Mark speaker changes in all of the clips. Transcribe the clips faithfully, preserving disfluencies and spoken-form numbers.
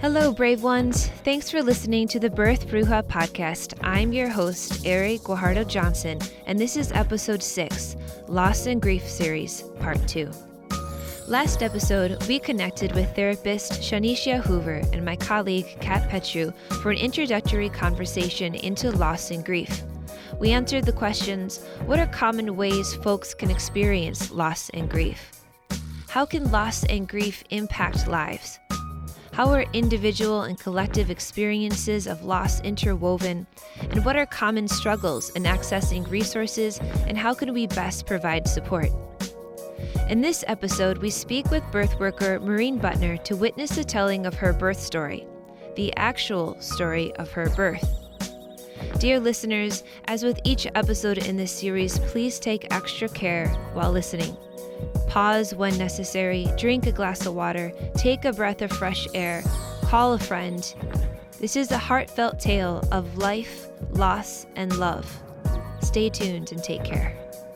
Speaker 1: Hello, brave ones. Thanks for listening to the Birth Bruja podcast. I'm your host, Eric Guajardo Johnson, and this is episode six, Loss and Grief Series, part two. Last episode, we connected with therapist Shanisha Hoover and my colleague, Kat Petru, for an introductory conversation into loss and grief. We answered the questions, what are common ways folks can experience loss and grief? How can loss and grief impact lives? How are individual and collective experiences of loss interwoven? And what are common struggles in accessing resources, and how can we best provide support? In this episode, we speak with birth worker Maureen Butner to witness the telling of her birth story, the actual story of her birth. Dear listeners, as with each episode in this series, please take extra care while listening. Pause when necessary, drink a glass of water, take a breath of fresh air, call a friend. This is a heartfelt tale of life, loss, and love. Stay tuned and take care.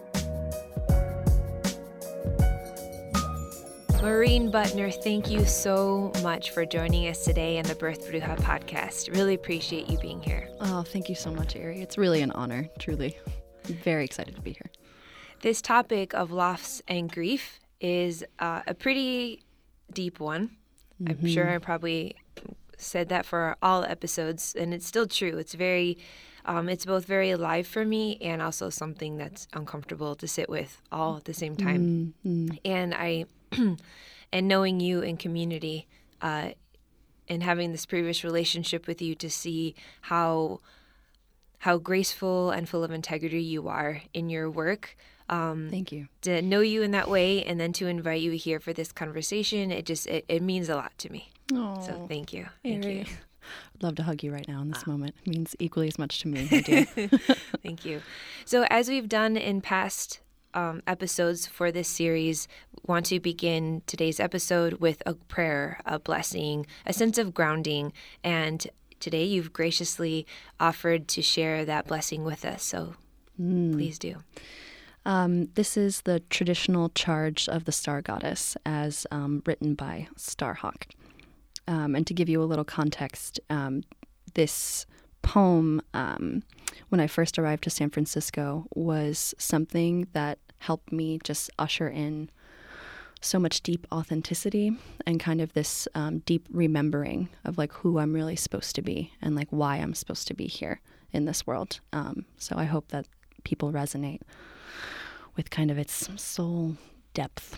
Speaker 1: Maureen Butner, thank you so much for joining us today on the Birth Bruja podcast. Really appreciate you being here.
Speaker 2: Oh, thank you so much, Ari. It's really an honor, truly. I'm very excited to be here.
Speaker 1: This topic of loss and grief is uh, a pretty deep one. Mm-hmm. I'm sure I probably said that for all episodes, and it's still true. It's very, um, it's both very alive for me and also something that's uncomfortable to sit with all at the same time. Mm-hmm. And I, and knowing you in community, uh, and having this previous relationship with you to see how, how graceful and full of integrity you are in your work. Um,
Speaker 2: Thank you.
Speaker 1: To know you in that way and then to invite you here for this conversation, it just, it, it means a lot to me.
Speaker 2: Oh,
Speaker 1: so thank you. Thank
Speaker 2: Ari.
Speaker 1: you.
Speaker 2: I'd love to hug you right now in this ah. moment. It means equally as much to me, my dear.
Speaker 1: Thank you. So as we've done in past um, episodes for this series, want to begin today's episode with a prayer, a blessing, a sense of grounding. And today you've graciously offered to share that blessing with us. So mm. please do.
Speaker 2: Um, this is the traditional charge of the Star Goddess as um, written by Starhawk. Um, and to give you a little context, um, this poem, um, when I first arrived to San Francisco, was something that helped me just usher in so much deep authenticity and kind of this um, deep remembering of like who I'm really supposed to be and like why I'm supposed to be here in this world. Um, so I hope that people resonate with kind of its soul depth.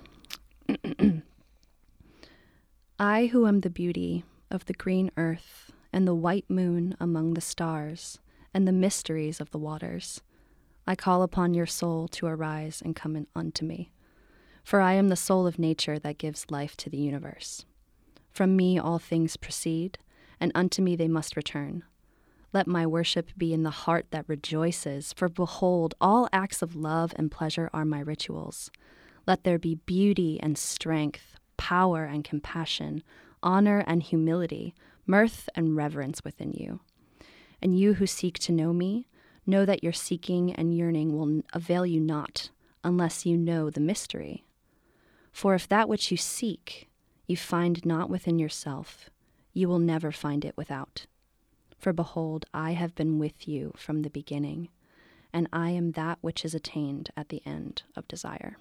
Speaker 2: I who am the beauty of the green earth and the white moon among the stars and the mysteries of the waters, I call upon your soul to arise and come in unto me. For I am the soul of nature that gives life to the universe. From me all things proceed, and unto me they must return. Let my worship be in the heart that rejoices, for behold, all acts of love and pleasure are my rituals. Let there be beauty and strength, power and compassion, honor and humility, mirth and reverence within you. And you who seek to know me, know that your seeking and yearning will avail you not, unless you know the mystery. For if that which you seek you find not within yourself, you will never find it without. For behold, I have been with you from the beginning, and I am that which is attained at the end of desire.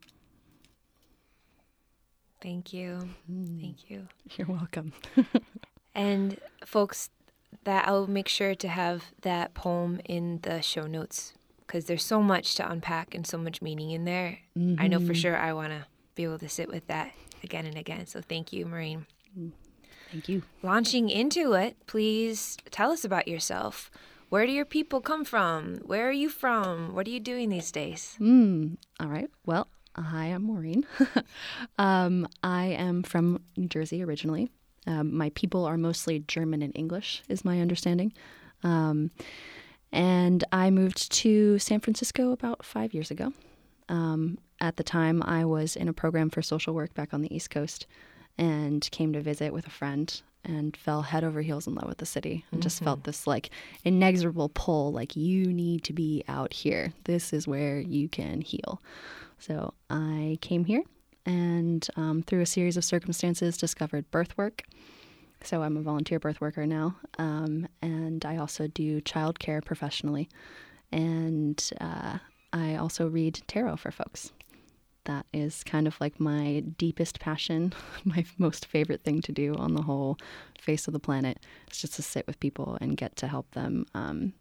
Speaker 1: Thank you. Mm. Thank you.
Speaker 2: You're welcome.
Speaker 1: And folks, that I'll make sure to have that poem in the show notes because there's so much to unpack and so much meaning in there. Mm-hmm. I know for sure I want to be able to sit with that again and again. So thank you, Maureen.
Speaker 2: Mm. Thank you.
Speaker 1: Launching into it, please tell us about yourself. Where do your people come from? Where are you from? What are you doing these days?
Speaker 2: Mm, all right. Well, hi, I'm Maureen. um, I am from New Jersey originally. Um, my people are mostly German and English, is my understanding. Um, and I moved to San Francisco about five years ago. Um, at the time, I was in a program for social work back on the East Coast, and came to visit with a friend and fell head over heels in love with the city and mm-hmm. just felt this like inexorable pull, like you need to be out here. This is where you can heal. So I came here and um, through a series of circumstances discovered birth work, So I'm a volunteer birth worker now, um, and I also do childcare professionally, and uh, I also read tarot for folks. That is kind of like my deepest passion, my most favorite thing to do on the whole face of the planet. It's just to sit with people and get to help them um,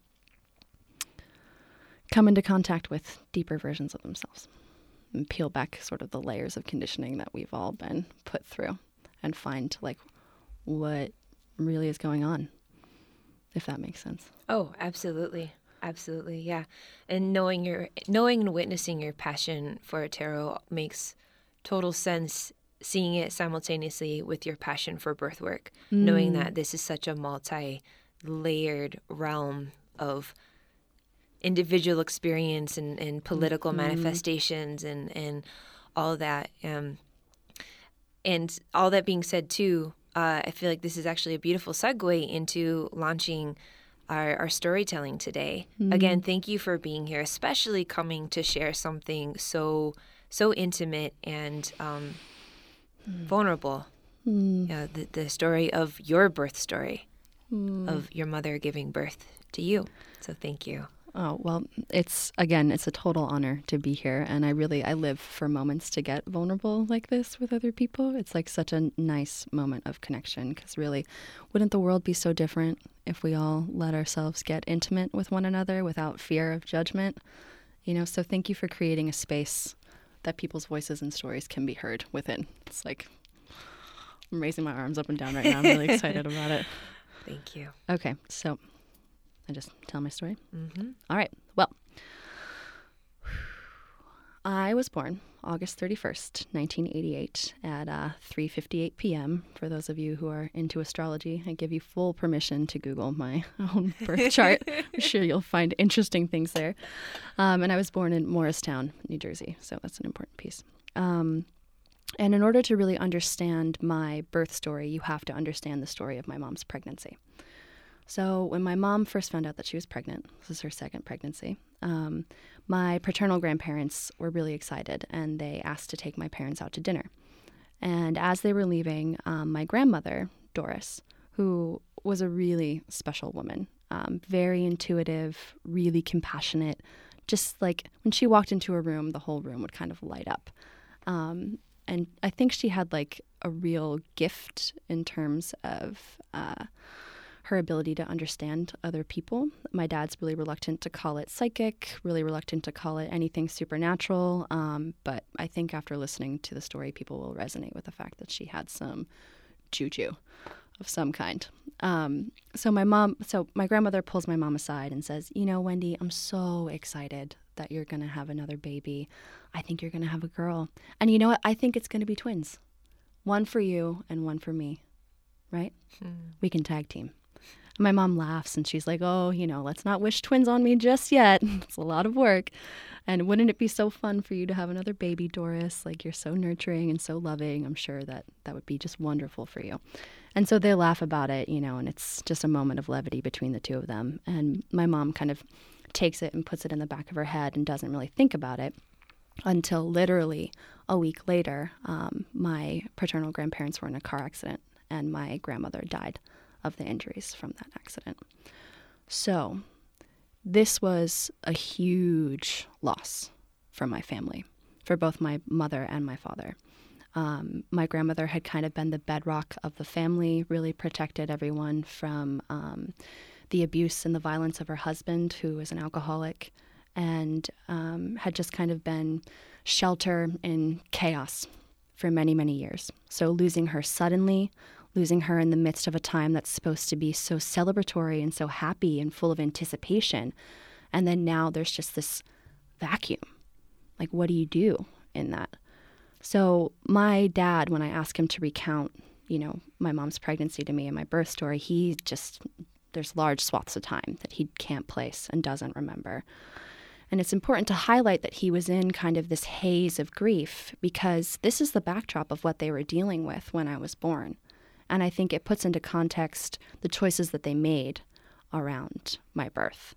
Speaker 2: come into contact with deeper versions of themselves and peel back sort of the layers of conditioning that we've all been put through and find like what really is going on, if that makes sense.
Speaker 1: Oh, absolutely. Absolutely, yeah. And knowing your knowing and witnessing your passion for tarot makes total sense, seeing it simultaneously with your passion for birth work, mm. knowing that this is such a multi-layered realm of individual experience and, and political mm-hmm. manifestations and, and all that. Um, and all that being said, too, uh, I feel like this is actually a beautiful segue into launching Our, our storytelling today. Mm. Again, thank you for being here, especially coming to share something so so intimate and um, mm. vulnerable. Mm. Yeah, the, the story of your birth story, mm. of your mother giving birth to you. So thank you.
Speaker 2: Oh, well, it's, again, it's a total honor to be here. And I really, I live for moments to get vulnerable like this with other people. It's like such a nice moment of connection because really, wouldn't the world be so different if we all let ourselves get intimate with one another without fear of judgment? You know, so thank you for creating a space that people's voices and stories can be heard within. It's like, I'm raising my arms up and down right now. I'm really excited about it.
Speaker 1: Thank you.
Speaker 2: Okay, so I just tell my story?
Speaker 1: Mm-hmm.
Speaker 2: All right. Well, I was born August thirty-first, nineteen eighty-eight at uh, three fifty-eight p.m. For those of you who are into astrology, I give you full permission to Google my own birth chart. I'm sure you'll find interesting things there. Um, and I was born in Morristown, New Jersey, so that's an important piece. Um, and in order to really understand my birth story, you have to understand the story of my mom's pregnancy. So when my mom first found out that she was pregnant, this was her second pregnancy, um, my paternal grandparents were really excited, and they asked to take my parents out to dinner. And as they were leaving, um, my grandmother, Doris, who was a really special woman, um, very intuitive, really compassionate, just like when she walked into a room, the whole room would kind of light up. Um, and I think she had like a real gift in terms of uh, her ability to understand other people. My dad's really reluctant to call it psychic, really reluctant to call it anything supernatural. Um, but I think after listening to the story, people will resonate with the fact that she had some juju of some kind. Um, so my mom, so my grandmother pulls my mom aside and says, you know, Wendy, I'm so excited that you're going to have another baby. I think you're going to have a girl. And you know what? I think it's going to be twins. One for you and one for me, right? Hmm. We can tag team. My mom laughs and she's like, oh, you know, let's not wish twins on me just yet. It's a lot of work. And wouldn't it be so fun for you to have another baby, Doris? Like, you're so nurturing and so loving. I'm sure that that would be just wonderful for you. And so they laugh about it, you know, and it's just a moment of levity between the two of them. And my mom kind of takes it and puts it in the back of her head and doesn't really think about it until literally a week later, um, my paternal grandparents were in a car accident and my grandmother died of the injuries from that accident. So this was a huge loss for my family, for both my mother and my father. Um, my grandmother had kind of been the bedrock of the family, really protected everyone from um, the abuse and the violence of her husband, who was an alcoholic, and um, had just kind of been shelter in chaos for many, many years. So losing her suddenly, losing her in the midst of a time that's supposed to be so celebratory and so happy and full of anticipation. And then now there's just this vacuum. Like, what do you do in that? So my dad, when I asked him to recount, you know, my mom's pregnancy to me and my birth story, he just, there's large swaths of time that he can't place and doesn't remember. And it's important to highlight that he was in kind of this haze of grief because this is the backdrop of what they were dealing with when I was born. And I think it puts into context the choices that they made around my birth.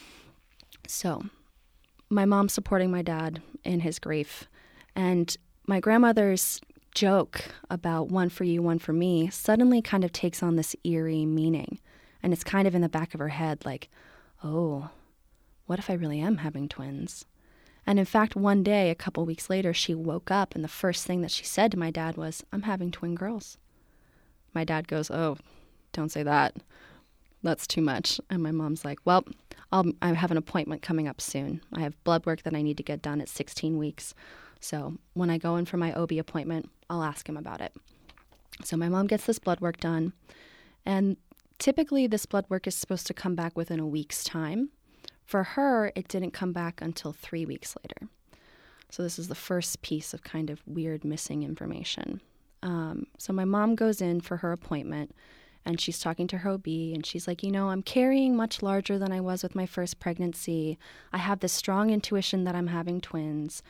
Speaker 2: So my mom supporting my dad in his grief, and my grandmother's joke about one for you, one for me suddenly kind of takes on this eerie meaning. And it's kind of in the back of her head like, oh, what if I really am having twins? And in fact, one day, a couple weeks later, she woke up and the first thing that she said to my dad was, I'm having twin girls. My dad goes, oh, don't say that. That's too much. And my mom's like, well, I'll, I have an appointment coming up soon. I have blood work that I need to get done at sixteen weeks. So when I go in for my O B appointment, I'll ask him about it. So my mom gets this blood work done. And typically this blood work is supposed to come back within a week's time. For her, it didn't come back until three weeks later. So this is the first piece of kind of weird missing information. Um, so my mom goes in for her appointment, and she's talking to her O B, and she's like, you know, I'm carrying much larger than I was with my first pregnancy. I have this strong intuition that I'm having twins.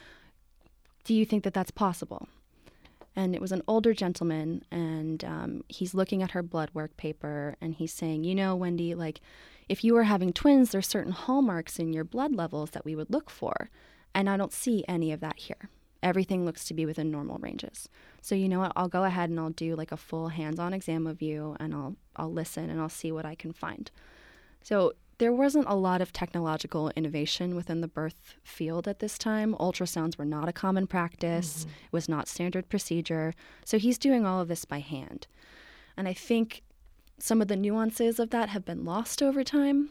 Speaker 2: Do you think that that's possible? And it was an older gentleman, and um, he's looking at her blood work paper, and he's saying, you know, Wendy, like, if you were having twins, there's certain hallmarks in your blood levels that we would look for, and I don't see any of that here. Everything looks to be within normal ranges. So you know what, I'll go ahead and I'll do like a full hands-on exam of you, and I'll I'll listen and I'll see what I can find. So there wasn't a lot of technological innovation within the birth field at this time. Ultrasounds were not a common practice. Mm-hmm. It was not standard procedure. So he's doing all of this by hand. And I think some of the nuances of that have been lost over time.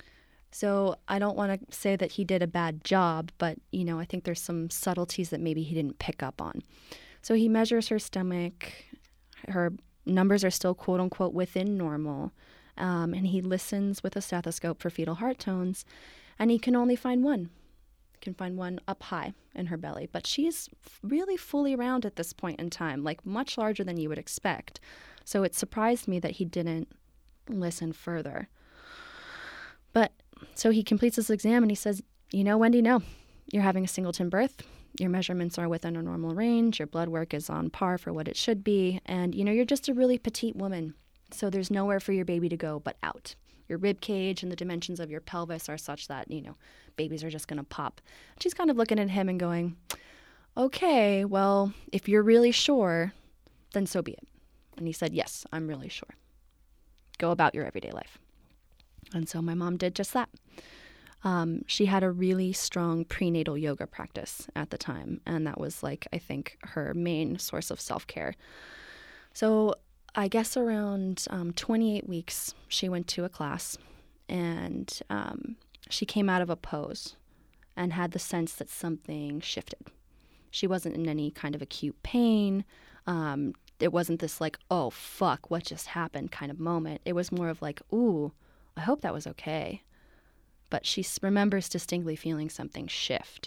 Speaker 2: So I don't want to say that he did a bad job, but, you know, I think there's some subtleties that maybe he didn't pick up on. So he measures her stomach. Her numbers are still, quote unquote, within normal. Um, and he listens with a stethoscope for fetal heart tones, and he can only find one. He can find one up high in her belly. But she's really fully round at this point in time, like much larger than you would expect. So it surprised me that he didn't listen further. But so he completes his exam and he says, you know, Wendy, no, you're having a singleton birth. Your measurements are within a normal range. Your blood work is on par for what it should be. And, you know, you're just a really petite woman. So there's nowhere for your baby to go but out. Your rib cage and the dimensions of your pelvis are such that, you know, babies are just going to pop. She's kind of looking at him and going, okay, well, if you're really sure, then so be it. And he said, yes, I'm really sure. Go about your everyday life. And so my mom did just that. Um, she had a really strong prenatal yoga practice at the time, and that was like, I think, her main source of self-care. So I guess around um, twenty-eight weeks, she went to a class, and um, she came out of a pose and had the sense that something shifted. She wasn't in any kind of acute pain. Um, it wasn't this like, oh, fuck, what just happened kind of moment. It was more of like, ooh, I hope that was okay. But she remembers distinctly feeling something shift.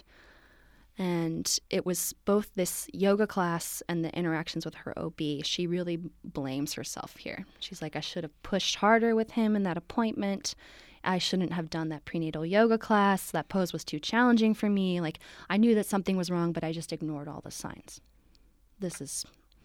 Speaker 2: And it was both this yoga class and the interactions with her O B. She really blames herself here. She's like, I should have pushed harder with him in that appointment. I shouldn't have done that prenatal yoga class. That pose was too challenging for me. Like, I knew that something was wrong, but I just ignored all the signs. This is...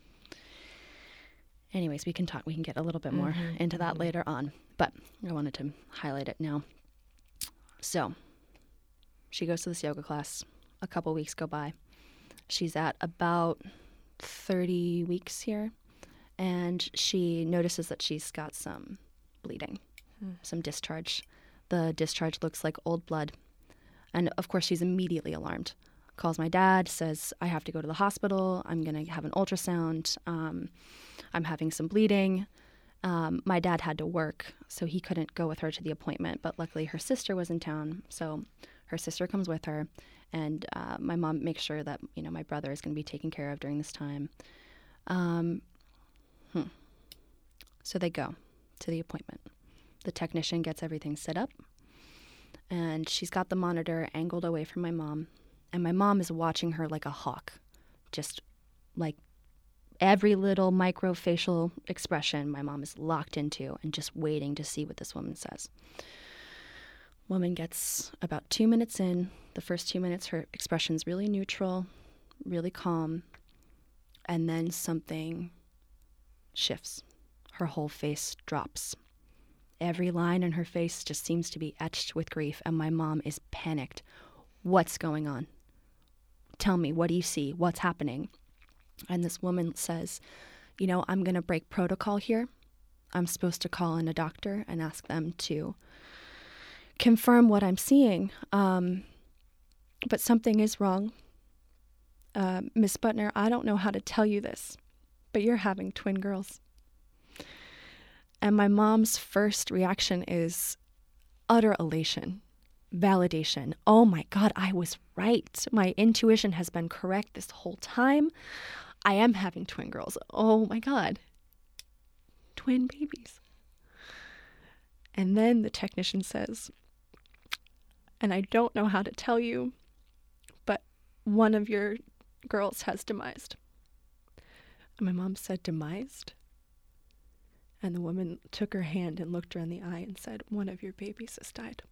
Speaker 2: Anyways, we can talk. We can get a little bit more mm-hmm. into that mm-hmm. later on. But I wanted to highlight it now. So she goes to this yoga class. A couple weeks go by. She's at about thirty weeks here. And she notices that she's got some bleeding, mm. some discharge. The discharge looks like old blood. And, of course, she's immediately alarmed. Calls my dad, says, I have to go to the hospital. I'm going to have an ultrasound. Um, I'm having some bleeding. Um, my dad had to work, so he couldn't go with her to the appointment. But luckily, her sister was in town, so her sister comes with her. And uh, my mom makes sure that, you know, my brother is going to be taken care of during this time. Um, hmm. So they go to the appointment. The technician gets everything set up, and she's got the monitor angled away from my mom. And my mom is watching her like a hawk, just like every little microfacial expression my mom is locked into and just waiting to see what this woman says. Woman gets about two minutes in. The first two minutes, her expression's really neutral, really calm. And then something shifts. Her whole face drops. Every line in her face just seems to be etched with grief, and my mom is panicked. What's going on? Tell me, what do you see? What's happening? And this woman says, you know, I'm going to break protocol here. I'm supposed to call in a doctor and ask them to confirm what I'm seeing. Um, but something is wrong. Uh, Miss Butner, I don't know how to tell you this, but you're having twin girls. And my mom's first reaction is utter elation, validation. Oh my God, I was right. My intuition has been correct this whole time. I am having twin girls. Oh my God. Twin babies. And then the technician says, and I don't know how to tell you, but one of your girls has demised. And my mom said, demised? And the woman took her hand and looked her in the eye and said, one of your babies has died.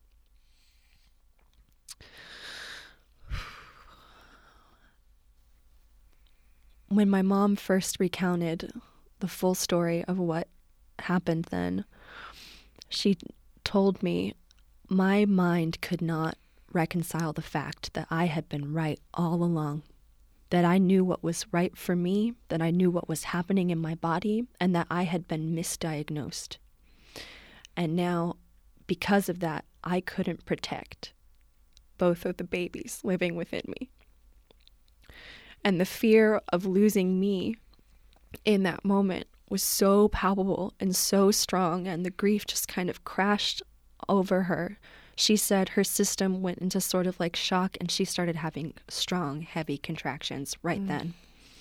Speaker 2: When my mom first recounted the full story of what happened then, she told me my mind could not reconcile the fact that I had been right all along, that I knew what was right for me, that I knew what was happening in my body, and that I had been misdiagnosed. And now, because of that, I couldn't protect both of the babies living within me. And the fear of losing me in that moment was so palpable and so strong, and the grief just kind of crashed over her. She said her system went into sort of like shock, and she started having strong, heavy contractions right mm. then.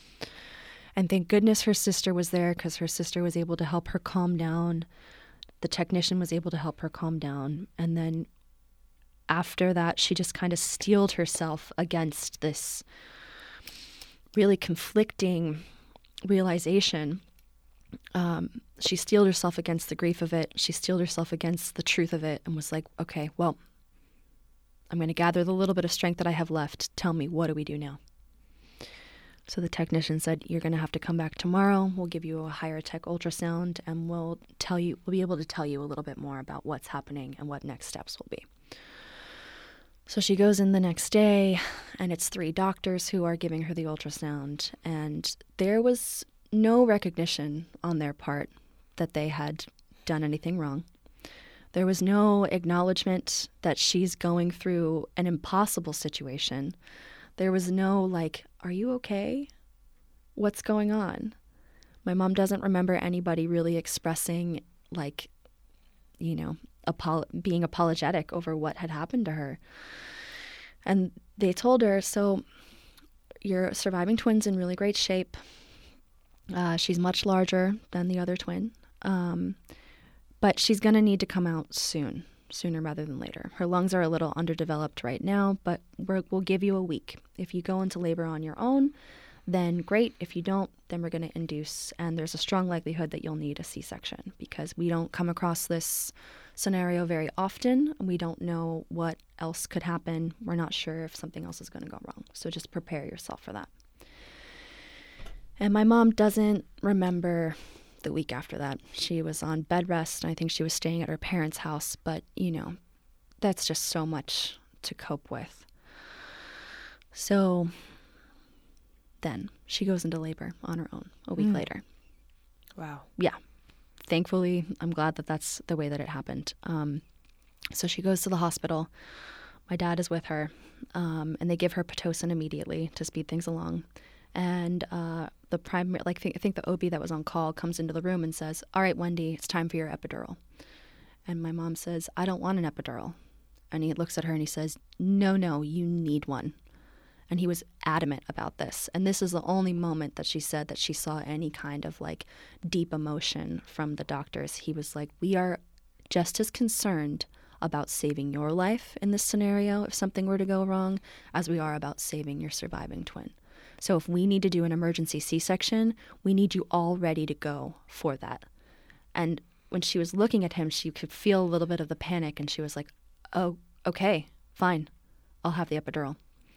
Speaker 2: And thank goodness her sister was there, because her sister was able to help her calm down. The technician was able to help her calm down. And then after that, she just kind of steeled herself against this really conflicting realization. Um, she steeled herself against the grief of it. She steeled herself against the truth of it and was like, okay, well, I'm going to gather the little bit of strength that I have left. Tell me, what do we do now? So the technician said, you're going to have to come back tomorrow. We'll give you a higher tech ultrasound, and we'll tell you, we'll be able to tell you a little bit more about what's happening and what next steps will be. So she goes in the next day, and it's three doctors who are giving her the ultrasound, and there was no recognition on their part that they had done anything wrong. There was no acknowledgement that she's going through an impossible situation. There was no, like, are you okay? What's going on? My mom doesn't remember anybody really expressing, like, you know, apo- being apologetic over what had happened to her. And they told her, so your surviving twin's in really great shape. Uh, she's much larger than the other twin, um, but she's going to need to come out soon, sooner rather than later. Her lungs are a little underdeveloped right now, but we're, we'll give you a week. If you go into labor on your own, then great. If you don't, then we're going to induce, and there's a strong likelihood that you'll need a C-section, because we don't come across this scenario very often. We don't know what else could happen. We're not sure if something else is going to go wrong, so just prepare yourself for that. And my mom doesn't remember the week after that. She was on bed rest, and I think she was staying at her parents' house, but, you know, that's just so much to cope with. So then she goes into labor on her own a week mm. later.
Speaker 1: Wow.
Speaker 2: Yeah. Thankfully, I'm glad that that's the way that it happened. Um, so she goes to the hospital. My dad is with her, um, and they give her Pitocin immediately to speed things along. And uh, the primary, like th- I think the O B that was on call comes into the room and says, all right, Wendy, it's time for your epidural. And my mom says, I don't want an epidural. And he looks at her and he says, no, no, you need one. And he was adamant about this. And this is the only moment that she said that she saw any kind of like deep emotion from the doctors. He was like, we are just as concerned about saving your life in this scenario if something were to go wrong as we are about saving your surviving twin. So if we need to do an emergency C-section, we need you all ready to go for that. And when she was looking at him, she could feel a little bit of the panic, and she was like, oh, okay, fine. I'll have the epidural.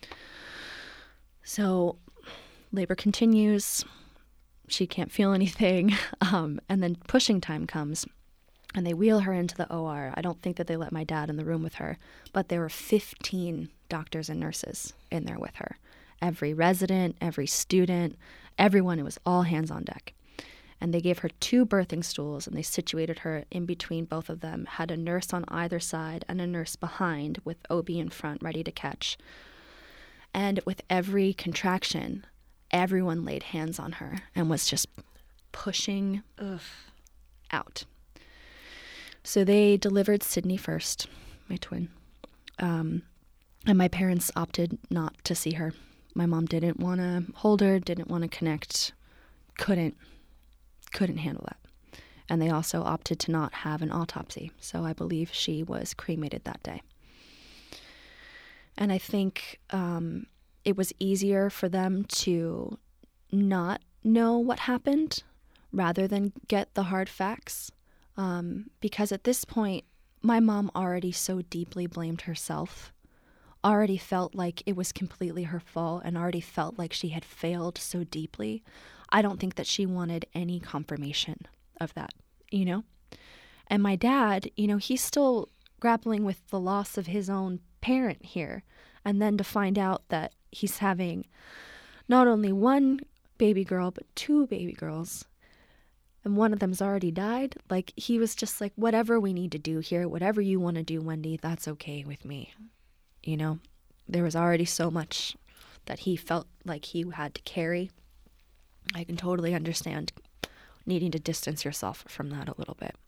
Speaker 2: So labor continues. She can't feel anything. Um, and then pushing time comes, and they wheel her into the O R. I don't think that they let my dad in the room with her, but there were fifteen doctors and nurses in there with her. Every resident, every student, Everyone, it was all hands on deck. And they gave her two birthing stools, and they situated her in between both of them, had a nurse on either side and a nurse behind with O B in front ready to catch. And with every contraction, everyone laid hands on her and was just pushing Ugh. out. So they delivered Sydney first, my twin. Um, and my parents opted not to see her. My mom didn't want to hold her, didn't want to connect, couldn't, couldn't handle that. And they also opted to not have an autopsy. So I believe she was cremated that day. And I think um, it was easier for them to not know what happened rather than get the hard facts. Um, because at this point, my mom already so deeply blamed herself, already felt like it was completely her fault, and already felt like she had failed so deeply. I don't think that she wanted any confirmation of that, you know? And my dad, you know, he's still grappling with the loss of his own parent here. And then to find out that he's having not only one baby girl, but two baby girls, and one of them's already died. Like, he was just like, whatever we need to do here, whatever you want to do, Wendy, that's okay with me. You know, there was already so much that he felt like he had to carry. I can totally understand needing to distance yourself from that a little bit.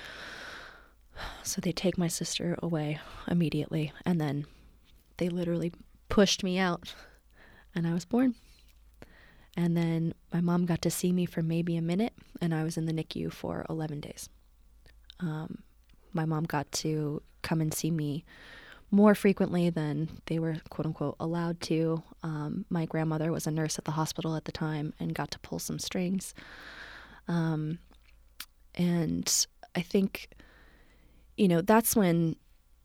Speaker 2: So they take my sister away immediately, and then they literally pushed me out, and I was born. And then my mom got to see me for maybe a minute, and I was in the N I C U for eleven days. Um, my mom got to come and see me more frequently than they were, quote unquote, allowed to. Um, my grandmother was a nurse at the hospital at the time and got to pull some strings. Um, and I think, you know, that's when,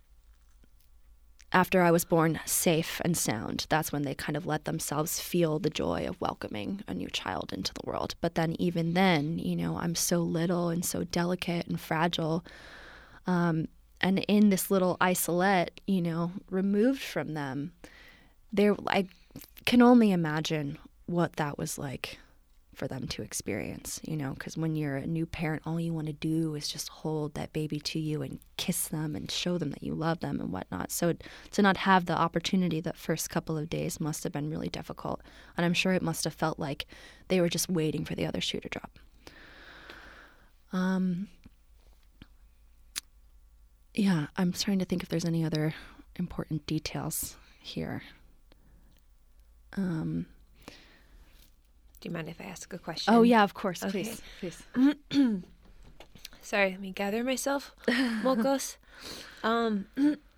Speaker 2: after I was born safe and sound, that's when they kind of let themselves feel the joy of welcoming a new child into the world. But then even then, you know, I'm so little and so delicate and fragile. Um, and in this little isolette, you know, removed from them, there, I can only imagine what that was like for them to experience, you know, because when you're a new parent, all you want to do is just hold that baby to you and kiss them and show them that you love them and whatnot. So to not have the opportunity that first couple of days must have been really difficult. And I'm sure it must have felt like they were just waiting for the other shoe to drop. Um, yeah, I'm trying to think if there's any other important details here. Um,
Speaker 1: Do you mind if I ask a question?
Speaker 2: Oh, yeah, of course.
Speaker 1: Okay.
Speaker 2: Please, please.
Speaker 1: Sorry, let me gather myself. Mocos. Um,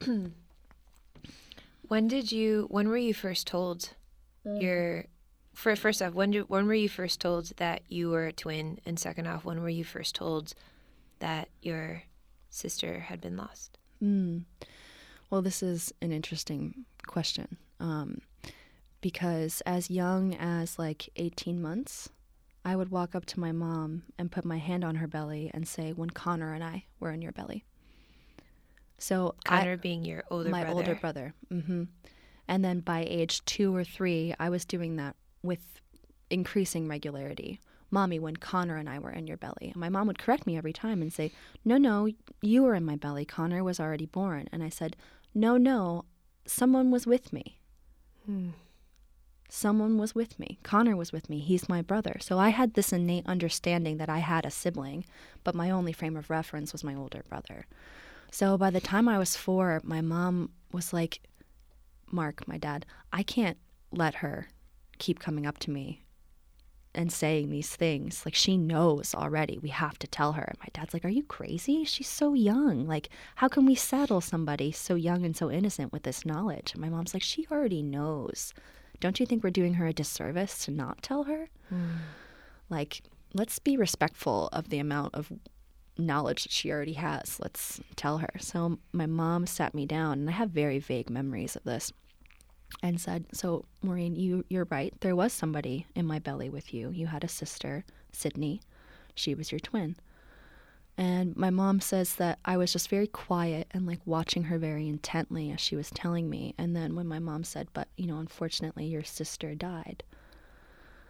Speaker 1: when did you, when were you first told mm. your, for, first off, when, did, when were you first told that you were a twin? And second off, when were you first told that your sister had been lost?
Speaker 2: Mm. Well, this is an interesting question. Um, Because as young as like eighteen months, I would walk up to my mom and put my hand on her belly and say, when Connor and I were in your belly. So
Speaker 1: Connor
Speaker 2: I,
Speaker 1: being your older
Speaker 2: my
Speaker 1: brother.
Speaker 2: older brother. Mm-hmm. And then by age two or three, I was doing that with increasing regularity. Mommy, when Connor and I were in your belly. And my mom would correct me every time and say, no, no, you were in my belly. Connor was already born. And I said, no, no, someone was with me.
Speaker 1: Hmm.
Speaker 2: Someone was with me. Connor was with me. He's my brother. So I had this innate understanding that I had a sibling, but my only frame of reference was my older brother. So by the time I was four, my mom was like, Mark, my dad, I can't let her keep coming up to me and saying these things. Like, she knows already. We have to tell her. And my dad's like, are you crazy? She's so young. Like, how can we saddle somebody so young and so innocent with this knowledge? And my mom's like, she already knows. Don't you think we're doing her a disservice to not tell her? Mm. Like, let's be respectful of the amount of knowledge that she already has. Let's tell her. So my mom sat me down, and I have very vague memories of this, and said, so Maureen, you, you're right. There was somebody in my belly with you. You had a sister, Sydney. She was your twin. And my mom says that I was just very quiet and like watching her very intently as she was telling me. And then when my mom said, but, you know, unfortunately your sister died.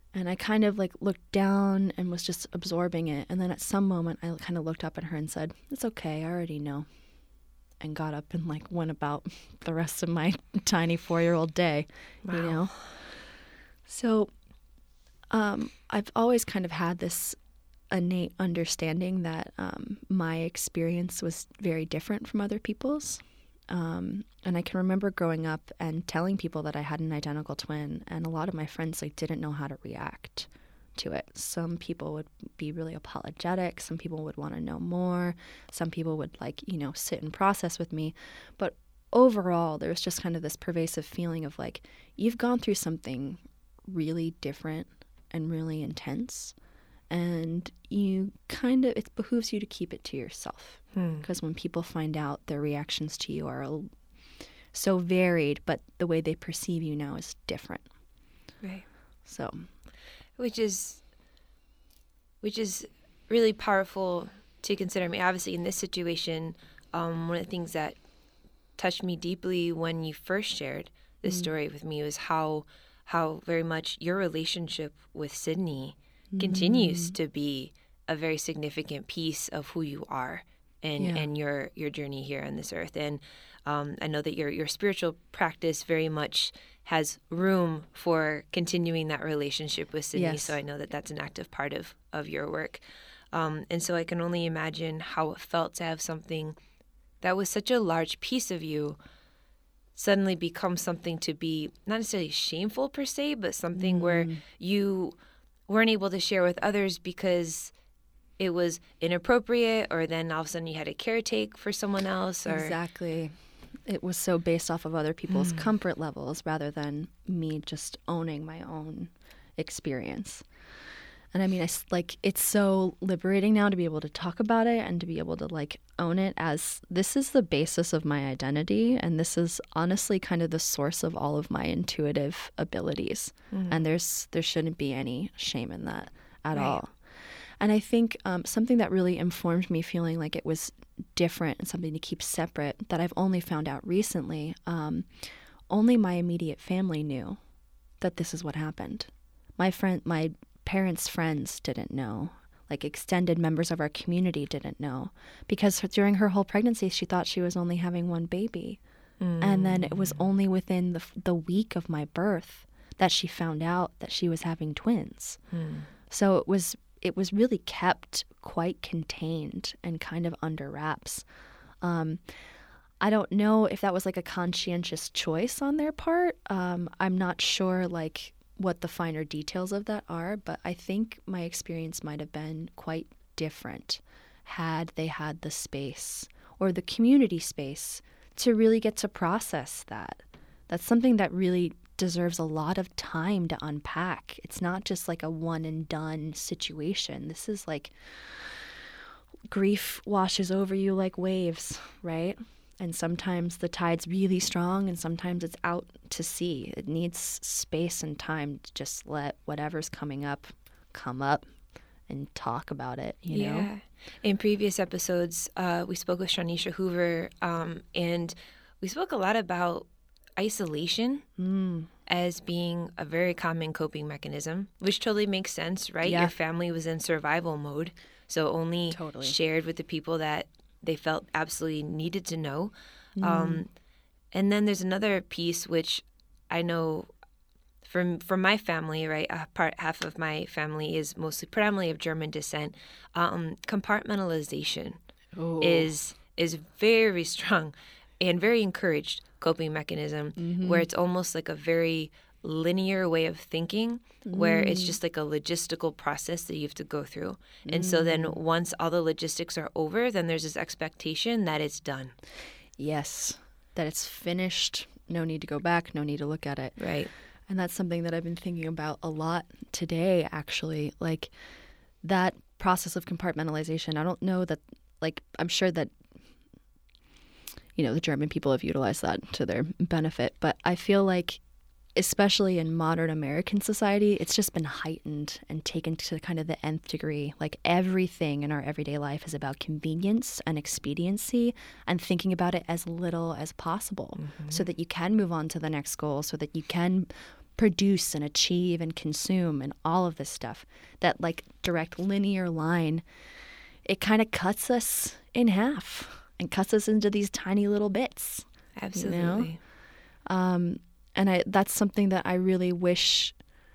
Speaker 2: And I kind of like looked down and was just absorbing it. And then at some moment, I kind of looked up at her and said, "It's okay, I already know." And got up and like went about the rest of my tiny four-year-old day, wow. you know? So um, I've always kind of had this innate understanding that um, my experience was very different from other people's. Um, and I can remember growing up and telling people that I had an identical twin, and a lot of my friends like didn't know how to react to it. Some people would be really apologetic. Some people would want to know more. Some people would like, you know, sit and process with me. But overall, there was just kind of this pervasive feeling of like, you've gone through something really different and really intense. And you kind of, it behooves you to keep it to yourself. Because hmm. when people find out, their reactions to you are so varied, but the way they perceive you now is different.
Speaker 1: Right.
Speaker 2: So,
Speaker 1: which is, which is really powerful to consider. I mean, obviously, in this situation, um, one of the things that touched me deeply when you first shared this mm. story with me was how, how very much your relationship with Sydney mm. continues to be a very significant piece of who you are and, yeah. and your, your journey here on this earth. And um, I know that your, your spiritual practice very much has room for continuing that relationship with Sydney. Yes. So I know that that's an active part of, of your work. Um, and so I can only imagine how it felt to have something that was such a large piece of you suddenly become something to be not necessarily shameful per se, but something mm. where you weren't able to share with others because it was inappropriate, or then all of a sudden you had to caretake for someone else. Or...
Speaker 2: Exactly. It was so based off of other people's mm. comfort levels rather than me just owning my own experience. And I mean, I, like, it's so liberating now to be able to talk about it and to be able to, like, own it as this is the basis of my identity. And this is honestly kind of the source of all of my intuitive abilities. Mm. And there's there shouldn't be any shame in that at right. all. And I think um, something that really informed me feeling like it was different and something to keep separate that I've only found out recently, um, only my immediate family knew that this is what happened. My friend, my parents' friends didn't know. Like extended members of our community didn't know, because during her whole pregnancy, she thought she was only having one baby. Mm. And then it was only within the the week of my birth that she found out that she was having twins. Mm. So it was it was really kept quite contained and kind of under wraps. Um, I don't know if that was like a conscientious choice on their part. Um, I'm not sure like what the finer details of that are, but I think my experience might have been quite different had they had the space or the community space to really get to process that. That's something that really deserves a lot of time to unpack. It's not just like a one and done situation. This is like grief washes over you like waves, right? And sometimes the tide's really strong and sometimes it's out to sea. It needs space and time to just let whatever's coming up come up and talk about it, you
Speaker 1: yeah.
Speaker 2: know?
Speaker 1: In previous episodes, uh, we spoke with Shanisha Hoover, um, and we spoke a lot about isolation mm. as being a very common coping mechanism, which totally makes sense, right?
Speaker 2: Yeah.
Speaker 1: Your family was in survival mode, so only
Speaker 2: totally.
Speaker 1: shared with the people that they felt absolutely needed to know. Mm. Um, and then there's another piece, which I know from from my family, right? A part half of my family is mostly predominantly of German descent. Um, compartmentalization oh. is is very strong and very encouraged coping mechanism, mm-hmm. where it's almost like a very linear way of thinking, where mm. it's just like a logistical process that you have to go through. And mm. so then once all the logistics are over, then there's this expectation that it's done.
Speaker 2: Yes, that it's finished. No need to go back. No need to look at it.
Speaker 1: Right.
Speaker 2: And that's something that I've been thinking about a lot today, actually. Like that process of compartmentalization. I don't know that, like, I'm sure that, you know, the German people have utilized that to their benefit. But I feel like, especially in modern American society, it's just been heightened and taken to kind of the nth degree. Like everything in our everyday life is about convenience and expediency and thinking about it as little as possible mm-hmm. so that you can move on to the next goal, so that you can produce and achieve and consume and all of this stuff, that like direct linear line, it kind of cuts us in half and cuts us into these tiny little bits.
Speaker 1: Absolutely.
Speaker 2: You know? Um, and I, that's something that I really wish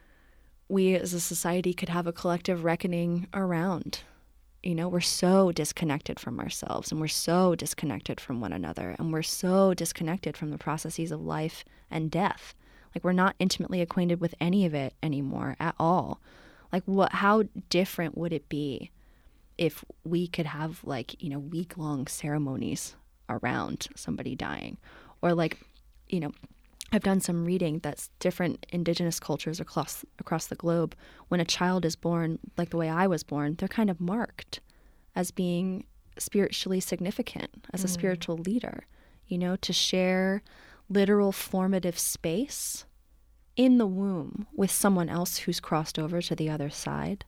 Speaker 2: we as a society could have a collective reckoning around. You know, we're so disconnected from ourselves, and we're so disconnected from one another, and we're so disconnected from the processes of life and death. Like, we're not intimately acquainted with any of it anymore at all. Like, what? How different would it be if we could have, like, you know, week-long ceremonies around somebody dying? Or, like, you know, I've done some reading that's different indigenous cultures across across the globe. When a child is born, like the way I was born, they're kind of marked as being spiritually significant, as a mm. spiritual leader, you know, to share literal formative space in the womb with someone else who's crossed over to the other side.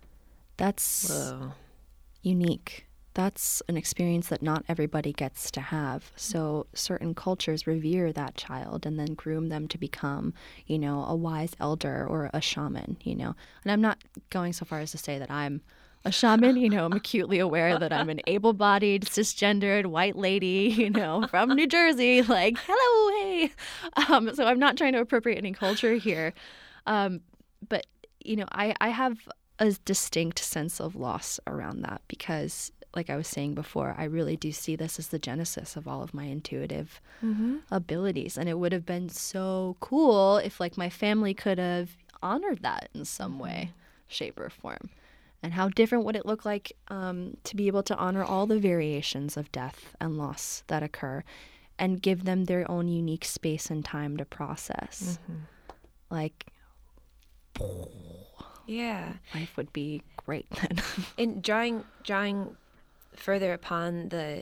Speaker 2: That's Whoa. unique. That's an experience that not everybody gets to have. So certain cultures revere that child and then groom them to become, you know, a wise elder or a shaman, you know. And I'm not going so far as to say that I'm a shaman, you know. I'm acutely aware that I'm an able-bodied, cisgendered, white lady, you know, from New Jersey, like, hello, hey. Um, so I'm not trying to appropriate any culture here. Um, but, you know, I, I have a distinct sense of loss around that because, like I was saying before, I really do see this as the genesis of all of my intuitive mm-hmm. abilities. And it would have been so cool if, like, my family could have honored that in some mm-hmm. way, shape, or form. And how different would it look like um, to be able to honor all the variations of death and loss that occur and give them their own unique space and time to process. Mm-hmm. Like,
Speaker 1: yeah,
Speaker 2: life would be great then.
Speaker 1: And drawing, drawing further upon the,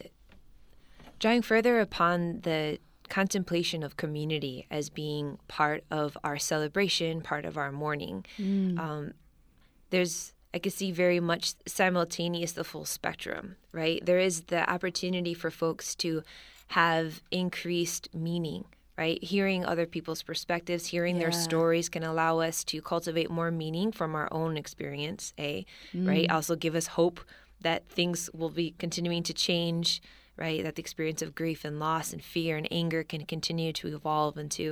Speaker 1: drawing further upon the contemplation of community as being part of our celebration, part of our mourning. Mm. Um, there's, I could see very much simultaneous the full spectrum, right? There is the opportunity for folks to have increased meaning, right? Hearing other people's perspectives, hearing yeah. their stories can allow us to cultivate more meaning from our own experience, A, mm. right? Also give us hope that things will be continuing to change, right? That the experience of grief and loss and fear and anger can continue to evolve into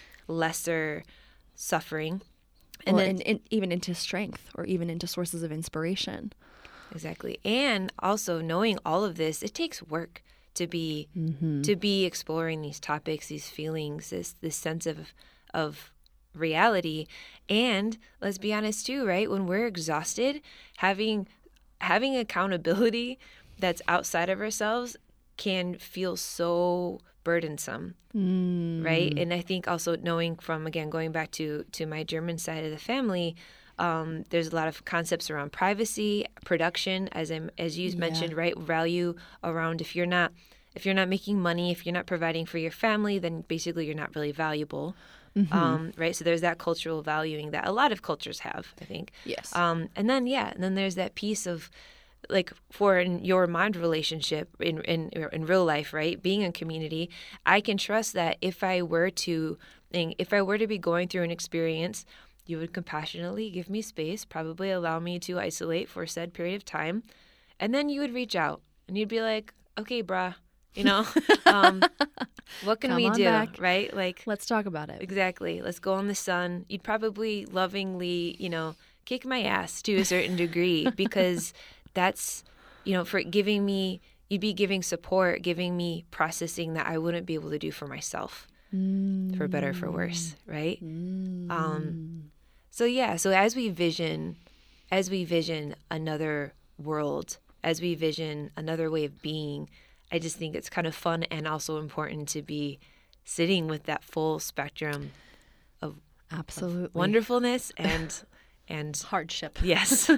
Speaker 1: lesser suffering.
Speaker 2: And well, then and, and even into strength or even into sources of inspiration.
Speaker 1: Exactly. And also knowing all of this, it takes work to be mm-hmm. to be exploring these topics, these feelings, this this sense of of reality. And let's be honest too, right? When we're exhausted, having having accountability that's outside of ourselves can feel so burdensome, mm. right? And I think also knowing from, again, going back to, to my German side of the family, um, there's a lot of concepts around privacy, production, as I'm, as you yeah. mentioned, right? Value around if you're not if you're not making money, if you're not providing for your family, then basically you're not really valuable, mm-hmm. um, right? So there's that cultural valuing that a lot of cultures have, I think.
Speaker 2: Yes.
Speaker 1: Um, and then yeah, and then there's that piece of, like, for in your mind relationship in, in in real life, right? Being in community, I can trust that if I were to, if I were to be going through an experience, you would compassionately give me space, probably allow me to isolate for a said period of time, and then you would reach out and you'd be like, "Okay, brah, you know, um, what can
Speaker 2: Come
Speaker 1: we
Speaker 2: on
Speaker 1: do,
Speaker 2: back.
Speaker 1: right? Like,
Speaker 2: let's talk about it.
Speaker 1: Exactly. Let's go in the sun." You'd probably lovingly, you know, kick my ass to a certain degree because that's, you know, for giving me, you'd be giving support, giving me processing that I wouldn't be able to do for myself, mm. for better or for worse, right? Mm. Um, so yeah, so as we vision, as we vision another world, as we vision another way of being, I just think it's kind of fun and also important to be sitting with that full spectrum of,
Speaker 2: absolutely
Speaker 1: of wonderfulness and and
Speaker 2: hardship.
Speaker 1: Yes.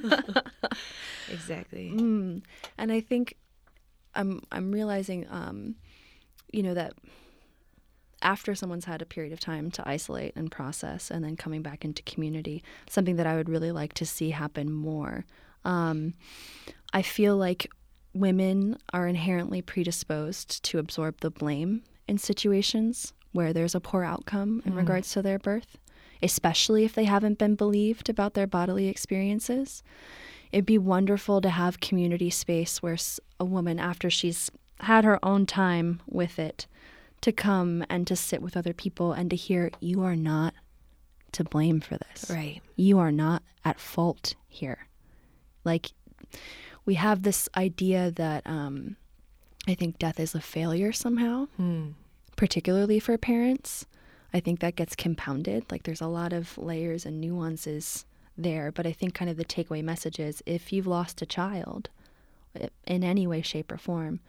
Speaker 1: Exactly.
Speaker 2: Mm. And I think I'm I'm realizing, um, you know, that after someone's had a period of time to isolate and process and then coming back into community, something that I would really like to see happen more. Um, I feel like women are inherently predisposed to absorb the blame in situations where there's a poor outcome in mm. regards to their birth. especially if they haven't been believed about their bodily experiences. It'd be wonderful to have community space where a woman, after she's had her own time with it, to come and to sit with other people and to hear, you are not to blame for this.
Speaker 1: Right.
Speaker 2: You are not at fault here. Like, we have this idea that um, I think death is a failure somehow,
Speaker 1: Hmm.
Speaker 2: particularly for parents. I think that gets compounded. Like, there's a lot of layers and nuances there. But I think kind of the takeaway message is, if you've lost a child in any way, shape, or form,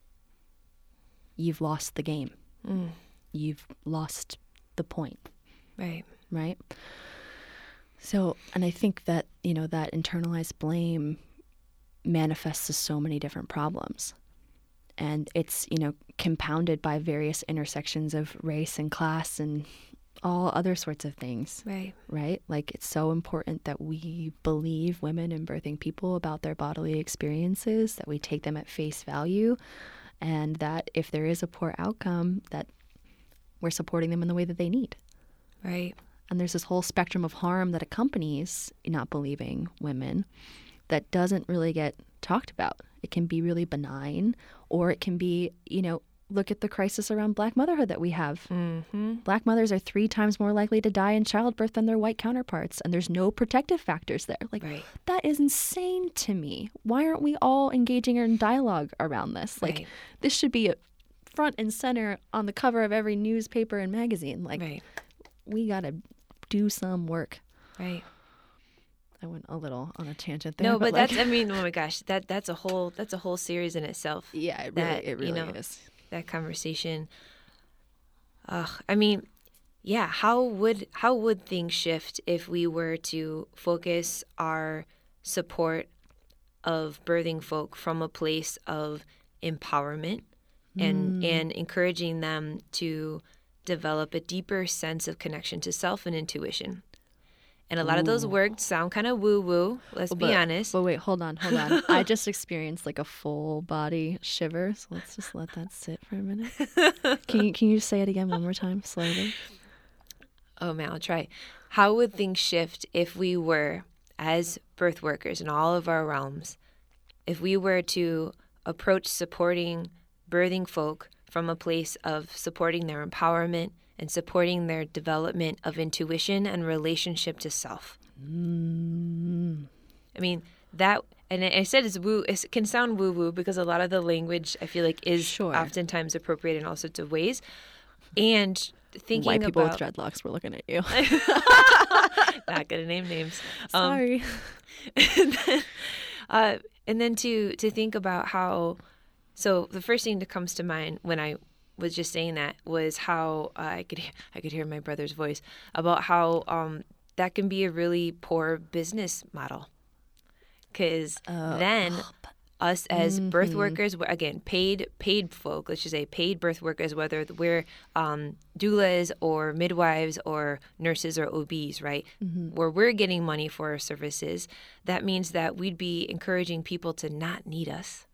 Speaker 2: you've lost the game.
Speaker 1: Mm.
Speaker 2: You've lost the point.
Speaker 1: Right.
Speaker 2: Right? So, and I think that, you know, that internalized blame manifests as so many different problems. And it's, you know, compounded by various intersections of race and class and all other sorts of things.
Speaker 1: Right.
Speaker 2: Right? Like, it's so important that we believe women and birthing people about their bodily experiences, that we take them at face value, and that if there is a poor outcome, that we're supporting them in the way that they need.
Speaker 1: Right.
Speaker 2: And there's this whole spectrum of harm that accompanies not believing women that doesn't really get talked about. It can be really benign, or it can be, you know, look at the crisis around Black motherhood that we have.
Speaker 1: Mm-hmm.
Speaker 2: Black mothers are three times more likely to die in childbirth than their white counterparts, and there's no protective factors there. Like,
Speaker 1: Right.
Speaker 2: that is insane to me. Why aren't we all engaging in dialogue around this? Like,
Speaker 1: Right.
Speaker 2: this should be front and center on the cover of every newspaper and magazine. Like,
Speaker 1: Right.
Speaker 2: we got to do some work.
Speaker 1: Right.
Speaker 2: I went a little on a tangent there.
Speaker 1: No, but,
Speaker 2: like,
Speaker 1: that's, I mean, oh my gosh, that that's a whole, that's a whole series in itself.
Speaker 2: yeah, it really,
Speaker 1: that,
Speaker 2: it really
Speaker 1: you know,
Speaker 2: is.
Speaker 1: That conversation. Ugh, I mean, yeah, how would, how would things shift if we were to focus our support of birthing folk from a place of empowerment and,
Speaker 2: Mm.
Speaker 1: and encouraging them to develop a deeper sense of connection to self and intuition? And a lot of those
Speaker 2: Ooh.
Speaker 1: words sound kind of woo-woo, let's
Speaker 2: Well,
Speaker 1: be
Speaker 2: but,
Speaker 1: honest.
Speaker 2: But wait, hold on, hold on. I just experienced like a full body shiver, so let's just let that sit for a minute. Can you can you say it again one more time, slowly?
Speaker 1: Oh man, I'll try. How would things shift if we were, as birth workers in all of our realms, if we were to approach supporting birthing folk from a place of supporting their empowerment and supporting their development of intuition and relationship to self?
Speaker 2: Mm.
Speaker 1: I mean, that, and I said it's woo, it can sound woo-woo because a lot of the language I feel like is
Speaker 2: Sure.
Speaker 1: oftentimes appropriate in all sorts of ways. And thinking
Speaker 2: White people
Speaker 1: about...
Speaker 2: with dreadlocks, we're looking at you.
Speaker 1: Not gonna name names.
Speaker 2: Sorry.
Speaker 1: Um, and, then, uh, and then to to think about how, so the first thing that comes to mind when I was just saying that was how uh, I could I could hear my brother's voice about how um, that can be a really poor business model, because
Speaker 2: Oh.
Speaker 1: then us as birth
Speaker 2: Mhm.
Speaker 1: workers, we're- again, paid paid folk, let's just say paid birth workers, whether we're um, doulas or midwives or nurses or O Bs, right?
Speaker 2: Mhm.
Speaker 1: Where we're getting money for our services, that means that we'd be encouraging people to not need us,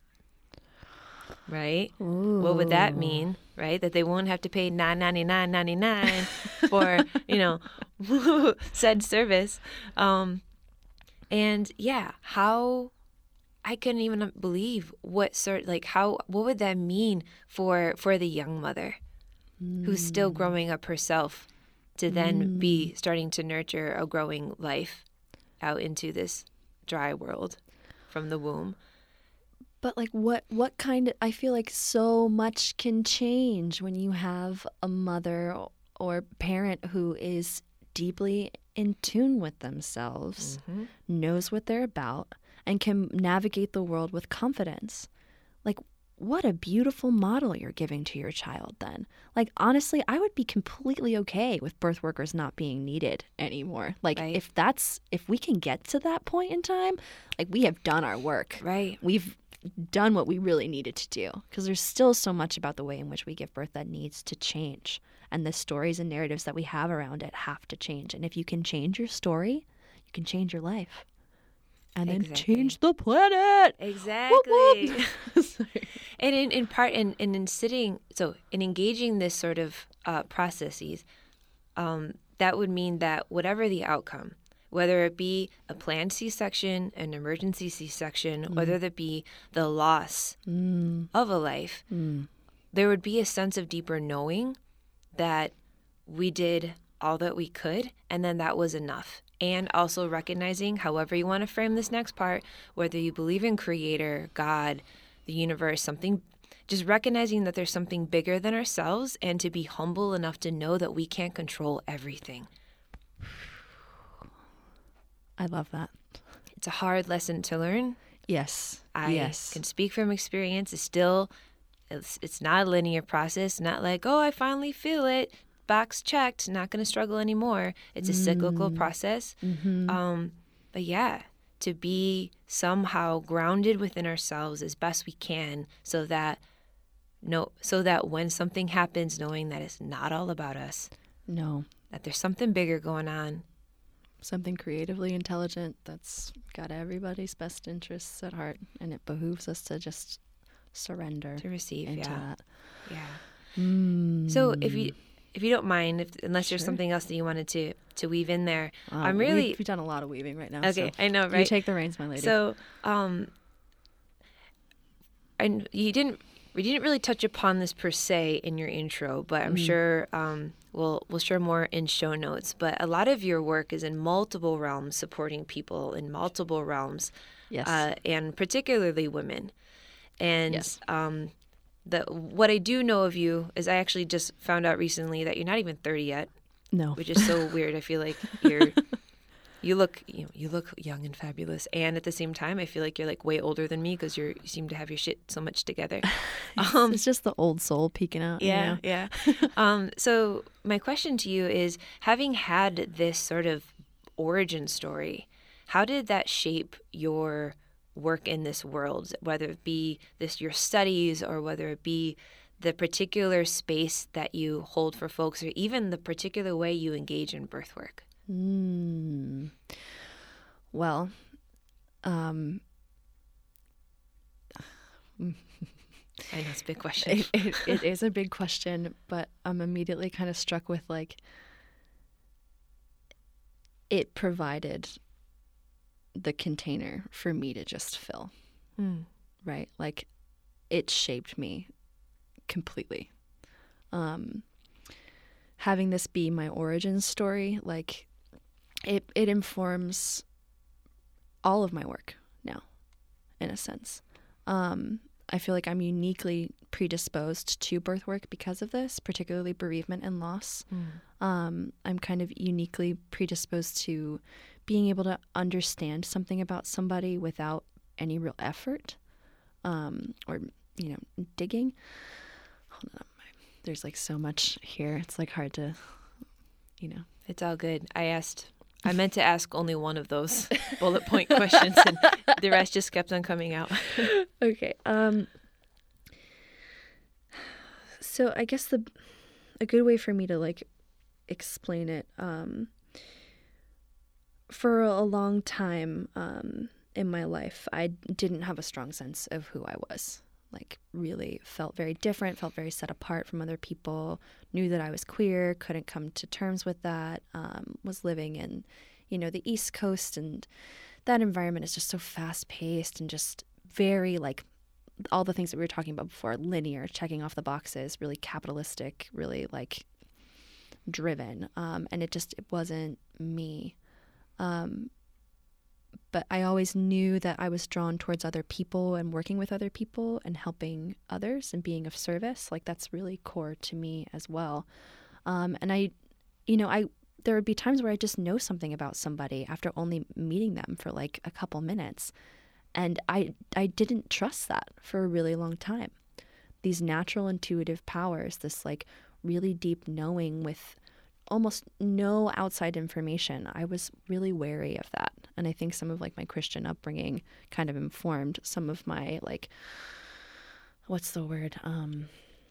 Speaker 1: right? What would that mean, right? That they won't have to pay nine ninety-nine ninety-nine for, you know, said service. Um, and yeah, how... I couldn't even believe what sort, like how, what would that mean for for the young mother who's still growing up herself to then be starting to nurture a growing life out into this dry world from the womb.
Speaker 2: But like what what kind of, I feel like so much can change when you have a mother or parent who is deeply in tune with themselves,
Speaker 1: Mm-hmm.
Speaker 2: knows what they're about, and can navigate the world with confidence. Like, what a beautiful model you're giving to your child then. Like, honestly, I would be completely okay with birth workers not being needed anymore. Like,
Speaker 1: Right.
Speaker 2: if that's, if we can get to that point in time, like, we have done our work.
Speaker 1: Right.
Speaker 2: We've done what we really needed to do, because there's still so much about the way in which we give birth that needs to change. And the stories and narratives that we have around it have to change. And if you can change your story, you can change your life. And then
Speaker 1: Exactly.
Speaker 2: change the planet.
Speaker 1: Exactly.
Speaker 2: Whoop, whoop. Sorry.
Speaker 1: And in, in part, and, and in sitting, so in engaging this sort of uh, processes, um, that would mean that whatever the outcome, whether it be a planned C-section, an emergency C-section, mm. whether it be the loss mm. of a life, mm. there would be a sense of deeper knowing that we did all that we could, and then that was enough. And also recognizing, however you want to frame this next part, whether you believe in Creator, God, the universe, something, just recognizing that there's something bigger than ourselves, and to be humble enough to know that we can't control everything.
Speaker 2: I love that.
Speaker 1: It's a hard lesson to learn.
Speaker 2: Yes.
Speaker 1: I
Speaker 2: yes.
Speaker 1: can speak from experience. It's still, it's, it's not a linear process. Not like, oh, I finally feel it. Box checked. Not going to struggle anymore. It's a mm. cyclical process. Mm-hmm. Um, but yeah, to be somehow grounded within ourselves as best we can, so that no, so that when something happens, knowing that it's not all about us.
Speaker 2: No.
Speaker 1: That there's something bigger going on.
Speaker 2: Something creatively intelligent that's got everybody's best interests at heart, and it behooves us to just surrender
Speaker 1: to receive
Speaker 2: into
Speaker 1: yeah
Speaker 2: that.
Speaker 1: Yeah.
Speaker 2: Mm.
Speaker 1: So if you if you don't mind, if, unless
Speaker 2: Sure.
Speaker 1: there's something else that you wanted to to weave in there,
Speaker 2: uh,
Speaker 1: I'm really
Speaker 2: we've, we've done a lot of weaving right now.
Speaker 1: Okay,
Speaker 2: so
Speaker 1: I know, right?
Speaker 2: You take the reins, my lady.
Speaker 1: So, um, and you didn't we didn't really touch upon this per se in your intro, but I'm mm. sure um. We'll we'll share more in show notes, but a lot of your work is in multiple realms, supporting people in multiple realms,
Speaker 2: yes,
Speaker 1: uh, and particularly women. And
Speaker 2: yes.
Speaker 1: um, the what I do know of you is I actually just found out recently that you're not even thirty yet.
Speaker 2: No,
Speaker 1: which is so weird. I feel like you're you look you know you look young and fabulous, and at the same time, I feel like you're like way older than me because you're you seem to have your shit so much together.
Speaker 2: Um, it's just the old soul peeking out.
Speaker 1: Yeah,
Speaker 2: you know?
Speaker 1: yeah. um, so my question to you is, having had this sort of origin story, how did that shape your work in this world, whether it be this your studies or whether it be the particular space that you hold for folks, or even the particular way you engage in birth work?
Speaker 2: Mm. Well, um,
Speaker 1: I know it's a big question.
Speaker 2: It, it, it is a big question, but I'm immediately kind of struck with, like, it provided the container for me to just fill, mm. right? Like, it shaped me completely. Um, having this be my origin story, like, it it informs all of my work now, in a sense. Um, I feel like I'm uniquely predisposed to birth work because of this, particularly bereavement and loss. Mm. Um, I'm kind of uniquely predisposed to being able to understand something about somebody without any real effort, um, or, you know, digging. Hold on. There's like so much here. It's like hard to, you know.
Speaker 1: It's all good. I asked, I meant to ask only one of those bullet point questions, and the rest just kept on coming out.
Speaker 2: Okay. Um. So I guess the a good way for me to like explain it. Um. For a long time, um, in my life, I didn't have a strong sense of who I was. Like, really felt very different, felt very set apart from other people, knew that I was queer, couldn't come to terms with that, um, was living in, you know, the East Coast, and that environment is just so fast-paced and just very, like, all the things that we were talking about before, linear, checking off the boxes, really capitalistic, really, like, driven, um, and it just, it wasn't me. Um, but I always knew that I was drawn towards other people and working with other people and helping others and being of service. Like, that's really core to me as well. Um, and I, you know, I there would be times where I just know something about somebody after only meeting them for like a couple minutes. And I, I didn't trust that for a really long time. These natural intuitive powers, this like really deep knowing with almost no outside information. I was really wary of that. And I think some of like my Christian upbringing kind of informed some of my like, what's the word? Um,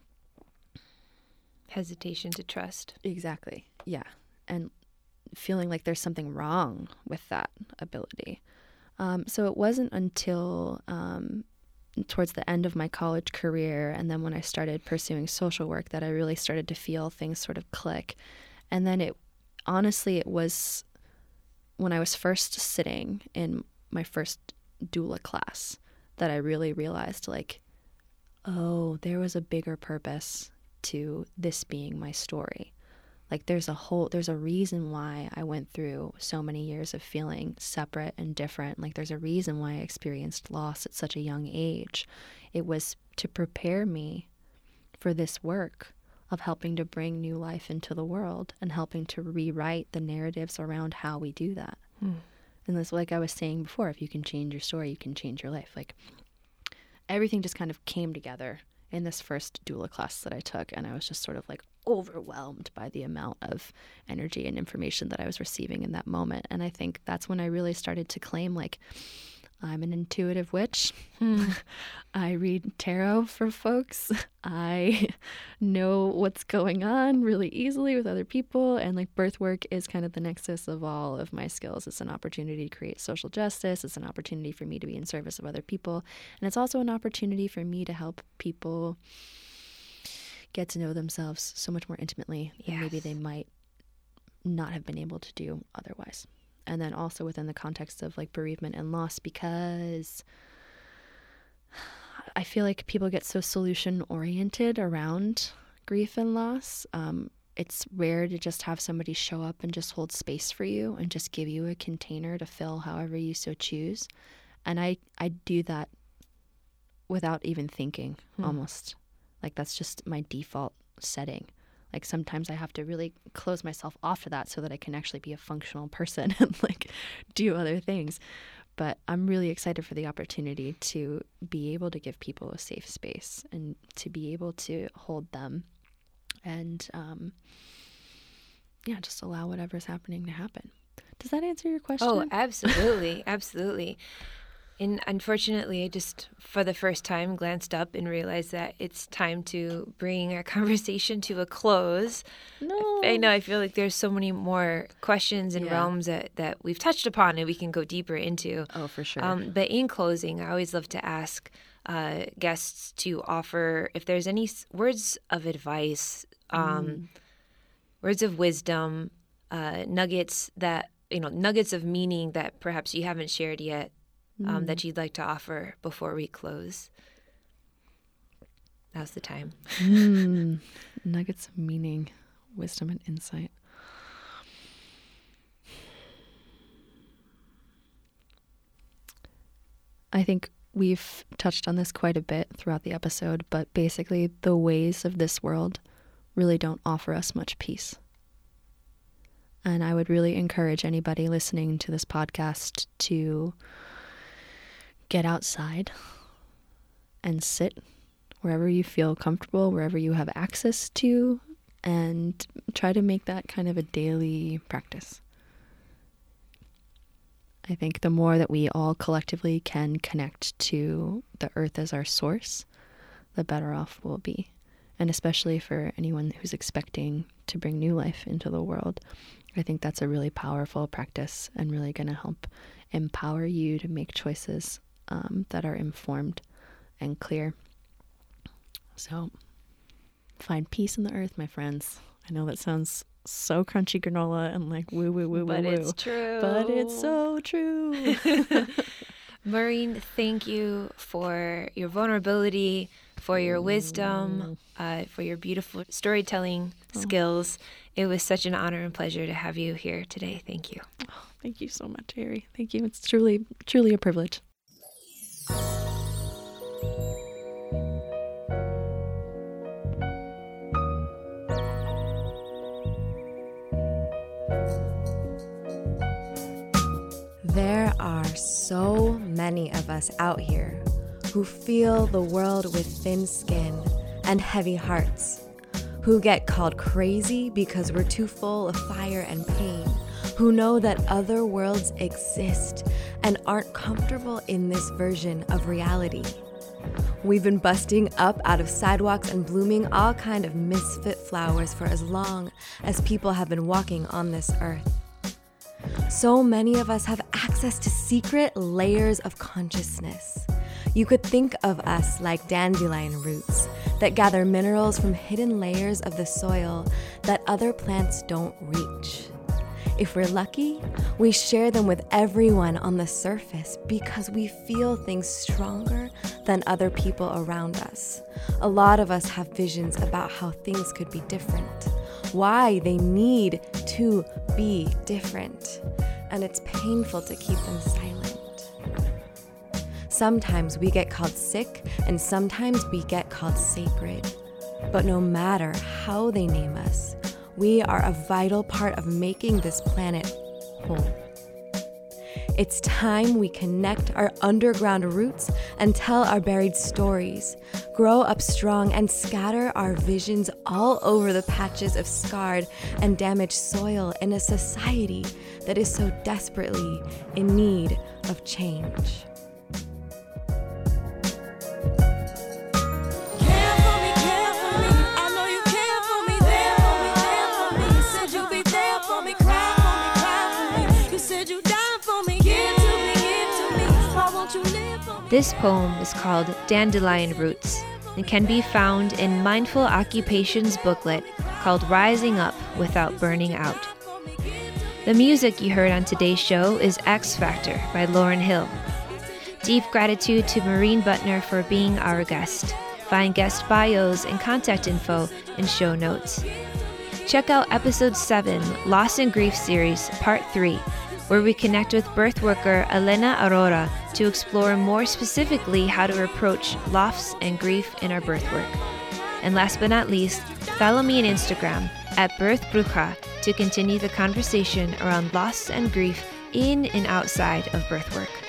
Speaker 1: Hesitation to trust.
Speaker 2: Exactly. Yeah. And feeling like there's something wrong with that ability. Um, so it wasn't until um, towards the end of my college career, and then when I started pursuing social work, that I really started to feel things sort of click. And then it, honestly, it was when I was first sitting in my first doula class that I really realized, like, oh, there was a bigger purpose to this being my story. Like there's a whole, there's a reason why I went through so many years of feeling separate and different. Like there's a reason why I experienced loss at such a young age. It was to prepare me for this work of helping to bring new life into the world and helping to rewrite the narratives around how we do that. Hmm. And that's like I was saying before, if you can change your story, you can change your life. Like everything just kind of came together in this first doula class that I took. And I was just sort of like overwhelmed by the amount of energy and information that I was receiving in that moment. And I think that's when I really started to claim, like, I'm an intuitive witch. Hmm. I read tarot for folks. I know what's going on really easily with other people. And like birth work is kind of the nexus of all of my skills. It's an opportunity to create social justice. It's an opportunity for me to be in service of other people. And it's also an opportunity for me to help people get to know themselves so much more intimately than yes. maybe they might not have been able to do otherwise. And then also within the context of like bereavement and loss, because I feel like people get so solution oriented around grief and loss. Um, it's rare to just have somebody show up and just hold space for you and just give you a container to fill however you so choose. And I, I do that without even thinking, hmm. almost. Like that's just my default setting. Like sometimes I have to really close myself off to that so that I can actually be a functional person and like do other things. But I'm really excited for the opportunity to be able to give people a safe space and to be able to hold them and um, yeah, just allow whatever's happening to happen. Does that answer your question?
Speaker 1: Oh, absolutely. Absolutely. And unfortunately, I just, for the first time, glanced up and realized that it's time to bring our conversation to a close.
Speaker 2: No.
Speaker 1: I know, I feel like there's so many more questions and
Speaker 2: yeah.
Speaker 1: realms that, that we've touched upon and we can go deeper into.
Speaker 2: Oh, for sure.
Speaker 1: Um, but in closing, I always love to ask uh, guests to offer, if there's any words of advice, um, mm. words of wisdom, uh, nuggets that, you know, nuggets of meaning that perhaps you haven't shared yet, Um, mm. that you'd like to offer before we close. Now's the time.
Speaker 2: mm. Nuggets of meaning, wisdom, and insight. I think we've touched on this quite a bit throughout the episode, but basically the ways of this world really don't offer us much peace. And I would really encourage anybody listening to this podcast to get outside and sit wherever you feel comfortable, wherever you have access to, and try to make that kind of a daily practice. I think the more that we all collectively can connect to the earth as our source, the better off we'll be. And especially for anyone who's expecting to bring new life into the world, I think that's a really powerful practice and really going to help empower you to make choices Um, that are informed and clear. So find peace in the earth, my friends. I know that sounds so crunchy granola and like woo woo woo woo
Speaker 1: but
Speaker 2: woo.
Speaker 1: But it's true.
Speaker 2: But it's so true.
Speaker 1: Maureen, thank you for your vulnerability, for your wisdom, uh, for your beautiful storytelling oh. skills. It was such an honor and pleasure to have you here today. Thank you.
Speaker 2: Oh, thank you so much, Harry. Thank you. It's truly, truly a privilege.
Speaker 3: There are so many of us out here who feel the world with thin skin and heavy hearts, who get called crazy because we're too full of fire and pain, who know that other worlds exist and aren't comfortable in this version of reality. We've been busting up out of sidewalks and blooming all kind of misfit flowers for as long as people have been walking on this earth. So many of us have access to secret layers of consciousness. You could think of us like dandelion roots that gather minerals from hidden layers of the soil that other plants don't reach. If we're lucky, we share them with everyone on the surface because we feel things stronger than other people around us. A lot of us have visions about how things could be different, why they need to be different, and it's painful to keep them silent. Sometimes we get called sick, and sometimes we get called sacred. But no matter how they name us, we are a vital part of making this planet whole. It's time we connect our underground roots and tell our buried stories, grow up strong and scatter our visions all over the patches of scarred and damaged soil in a society that is so desperately in need of change.
Speaker 1: This poem is called Dandelion Roots and can be found in Mindful Occupations booklet called Rising Up Without Burning Out. The music you heard on today's show is X Factor by Lauryn Hill. Deep gratitude to Maureen Butner for being our guest. Find guest bios and contact info in show notes. Check out episode seven, Loss and Grief series, part three, where we connect with birth worker Elena Aurora to explore more specifically how to approach loss and grief in our birth work. And last but not least, follow me on Instagram at Birth Bruja to continue the conversation around loss and grief in and outside of birth work.